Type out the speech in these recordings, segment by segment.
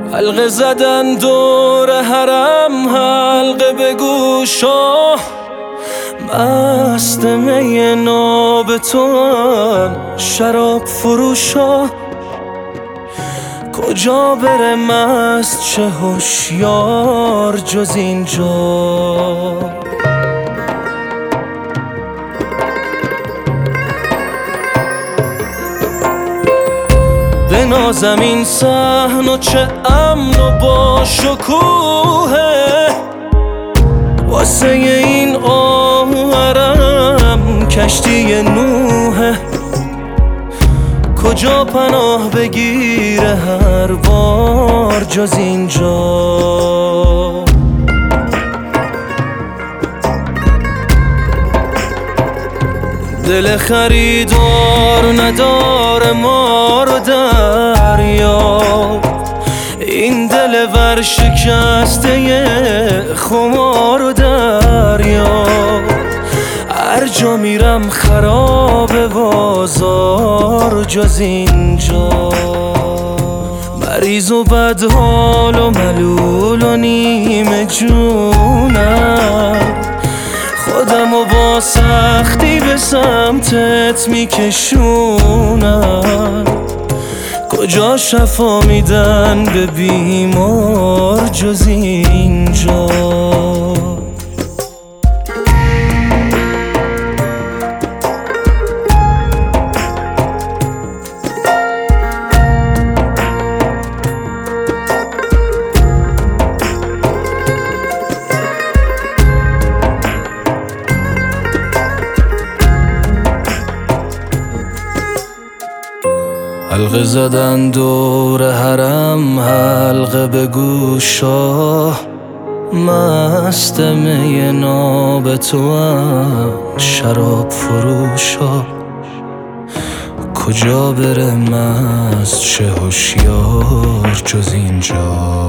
حلقه زدن دور حرم، حلقه به گوشا، مست می ناب توام شراب فروشا. کجا بره مست چه هوشیار جز اینجا؟ بنازم این صحن و چه امن و با شکوهه، واسه این آهرم کشتی نوحه. کجا پناه بگیره هر بار جز اینجا؟ دل خریدار نداره ما رو دریا، این دل ورشکسته خمار و دریا. هر جا میرم خراب بازار جز اینجا. مریض و بدحال و ملول و نیمه جونم، خودم و با سختی به سمتت میکشونم. کجا شفا میدن به بیمار جز اینجا؟ حلقه زدن دور حرم، حلقه به گوشا، مست می ناب توام شراب فروشا. کجا بره مست چه هوشیار جز اینجا؟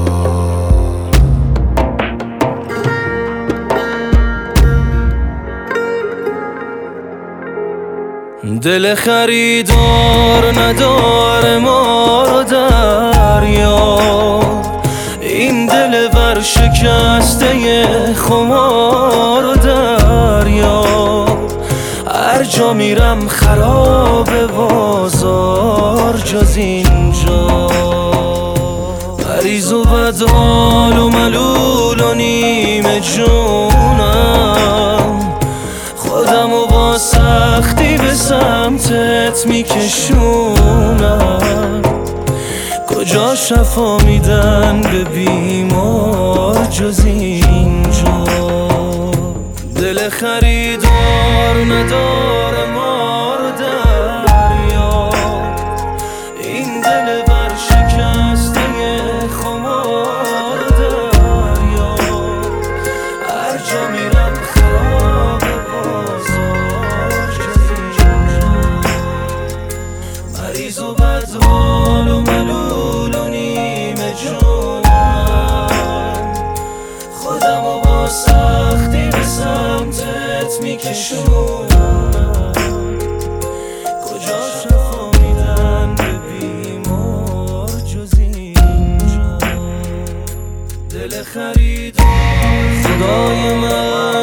دل خریدار نداره ما رو دریا، این دل ورشکسته خمار و دریا. هر جا میرم خراب بازار جز اینجا. مریض و بدحال و ملول و نیمه جونم، خودم و با سختی به سمتت میکشونم. کجا شفا میدن به بیمار جز اینجا؟ دل خریدار نداره ما رو دریا، این دل ورشکسته خمار دریا. هر جا میرم خراب بازار جز اینجا. مریض و بدحال و ملول و نیمه جونم، خودم و با سختی به سمتت میکشونم. کجا شفا میدن به بیمار جز اینجا؟ دل خریدار خدای من